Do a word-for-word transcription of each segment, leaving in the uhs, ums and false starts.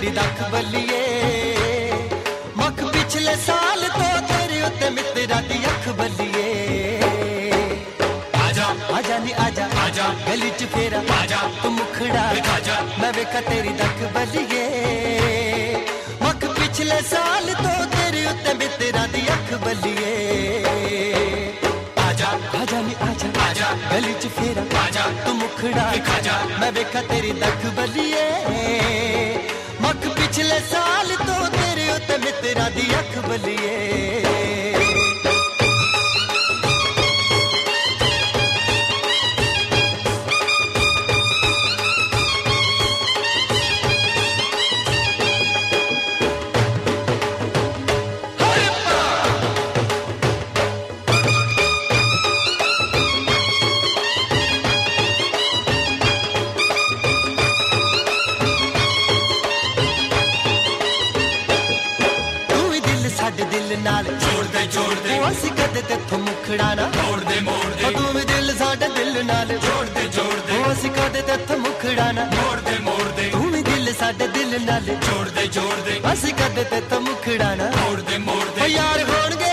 तेरी दख बलिए मख पिछले साल तो तेरे उत्ते मित्रा दी अख बलिए आजा आजा नी आजा आजा गली च फेरा आजा तू मुखड़ा आजा मैं वेखा तेरी दख बलिए मख पिछले साल तो तेरे उत्ते मित्रा दी अख बलिए आजा आजा नी आजा आजा गली च फेरा आजा तू मुखड़ा आजा मैं वेखा तेरी दख बलिए मख पिछले साल तो तेरे उत्ते मित्रा दी अख बलिए दिल नाल जोड़ दे जोड़ दे असी कदे तेथों मुखड़ा ना मोड़ दे मोड़ दे तू भी दिल साडे दिल नाल जोड़ दे जोड़ दे असी कदे तेथों मुखड़ा ना मोड़ दे मोड़ दे तू भी दिल साडे दिल नाल जोड़ दे जोड़ दे असी कदे तेथों मुखड़ा ना मोड़ दे मोड़ दे यार होणगे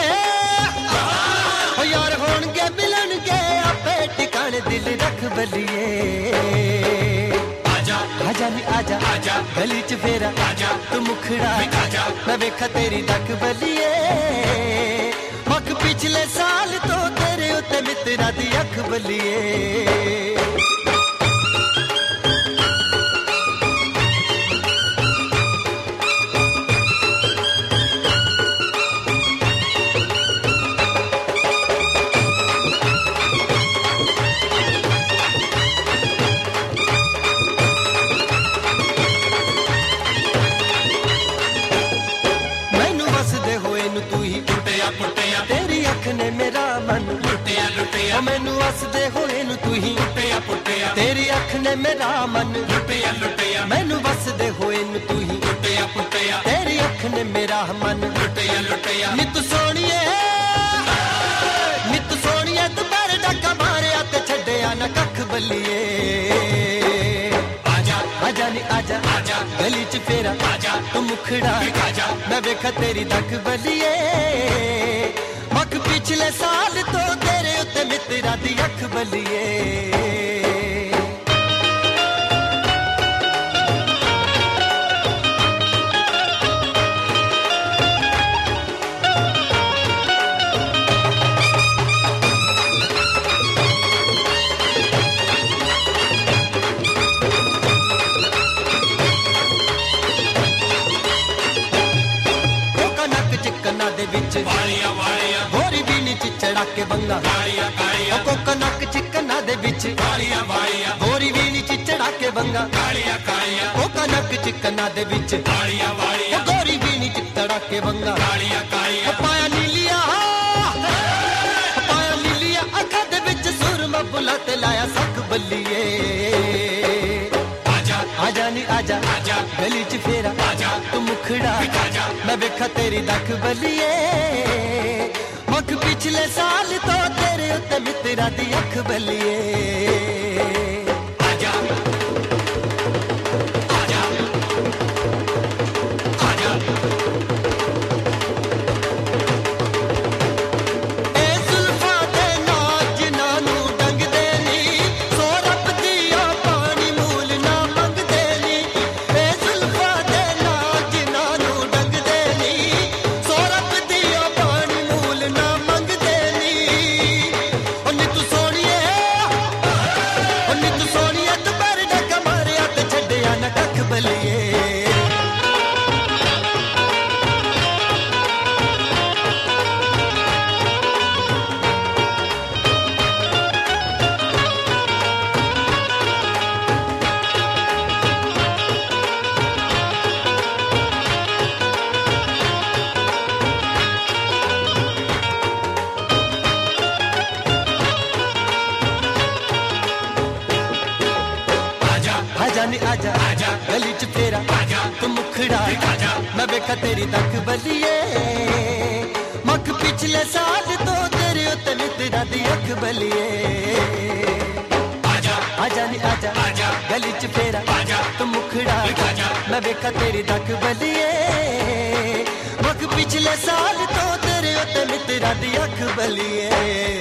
ओ यार होणगे मिलणगे आपे ठिकाने दिल रख बलिए आजा नी आजा आजा गली च फेरा आजा तू मुखड़ा आजा मैं वेखा तेरी दख बलिए मख पिछले साल तो तेरे उत्ते मित्रा दी अख बलिए तेरी अख ने मेरा मन लुटिया लुटिया मैनू हसदे होए नु तू ही पुटिया पुटिया तेरी अख ने मेरा मन लुटिया लुटिया मैनू हसदे होए नु तू ही पुटिया पुटिया तेरी अख ने मेरा मन लुटिया लुटिया नित सोनिए नित सोनिए तू पर डका मारिया ते छड्डिया ना कख बलिए आजा आजा नी आजा आजा गली च फेरा आजा तू मुखड़ा आजा मैं वेखा तेरी दख बलिए मख पिछले साल तो तेरे उत्ते मित्रा दी अख बलिए कन्ना दे विच वालिया वालिया गोरी बीनी च चढ़ा के बंगा कालिया कालिया को कनक च कन्ना दे विच वालिया वालिया गोरी बीनी च चढ़ा के बंगा कालिया कालिया को कनक च कन्ना दे विच वालिया वालिया गोरी बीनी च चढ़ा के बंगा कालिया कालिया पाया नीलिया पाया नीलिया अखा दे विच सुरमा बुलाते लाया सख बलिए आजा नी आजा आजा गली च फेरा आजा तू मुखड़ा आजा मैं वेखा तेरी दख बलिए मख पिछले साल तो तेरे उत्ते मित्रा दी अख बलिए आजा आजा आजा ए जुल्फा दे नाच नानू डंग दे नी सो रब दिया पानी मूल ना मंगदे नी ए जुल्फा दे नाच नानू डंग दे नी सो रब दिया पानी मूल ना मंगदे नी ओ नी तू सोनिए ओ नी तू सोनिए तू पर डका मारिया ते छड्डिया ना कख बलिए आजा नी आजा आजा गली च फेरा आजा तू मुखड़ा आजा मैं वेखा तेरी दख बलिए मख पिछले साल तो तेरे उत्ते मित्रा दी अख बलिए आजा आजा नी आजा, आजा गली च फेरा आजा, तू मुखड़ा मैं वेखा तेरी दख बलिए, वक पिछले साल तो तेरे उत्ते मित्रा दी अख बलिए।